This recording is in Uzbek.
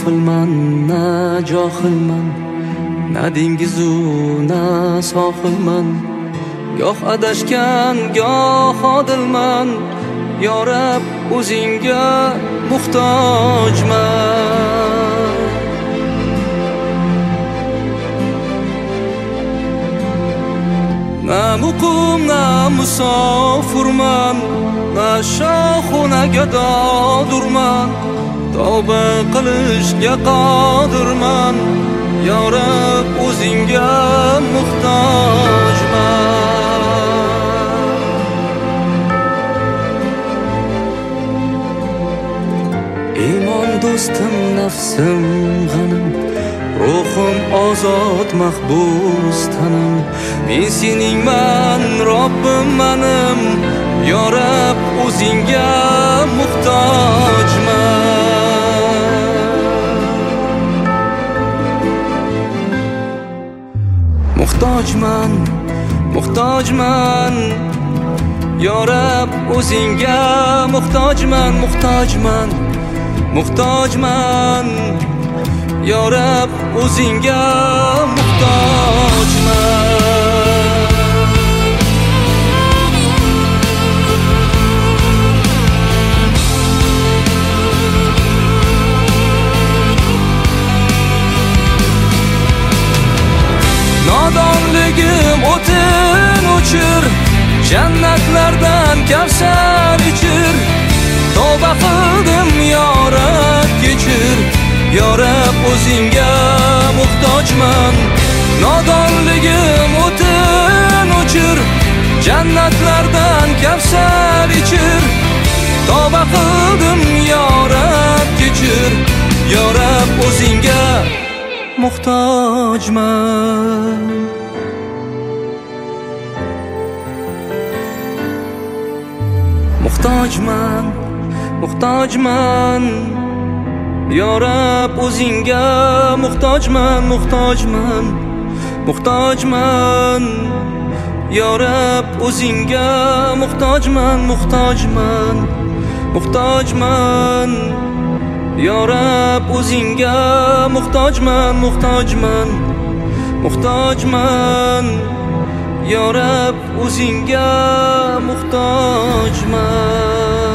g'ofilman, na johilman, na dengizu na sohilman. Goh adashgan, goh odilman, yo Rab o'zingga muhtojman. Na muqim, na musofirman, na shohu na gadodurman. Tavba qilishga qodirman, yo Rab o'zingga muhtojman. Iymon do'stim, nafsim g'anim, ruhim ozod, mahbus tanim. Men seningman, Robbim menim, yo Rab o'zingga muhtojman. Muhtojman, muhtojman, yo Rab o'zingga muhtojman, muhtojman, muhtojman, yo Rab o'zingga muhtojman. Nodonligim o'tin o'chir, jannatlardan kavsar ichir. Tavba qildim, yo Rab kechir, yo Rab o'zingga muhtojman. Nodonligim o'tin o'chir, jannatlardan kavsar ichir. Tavba qildim, yo Rab kechir, yo Rab o'zingga muhtojman. Muhtojman, muhtojman, yo Rab o'zingga muhtojman, muhtojman, muhtojman, yo Rab o'zingga muhtojman, muhtojman, muhtojman, yo Rab o'zingga muhtojman, muhtojman, muhtojman, yo Rab o'zingga muhtojman.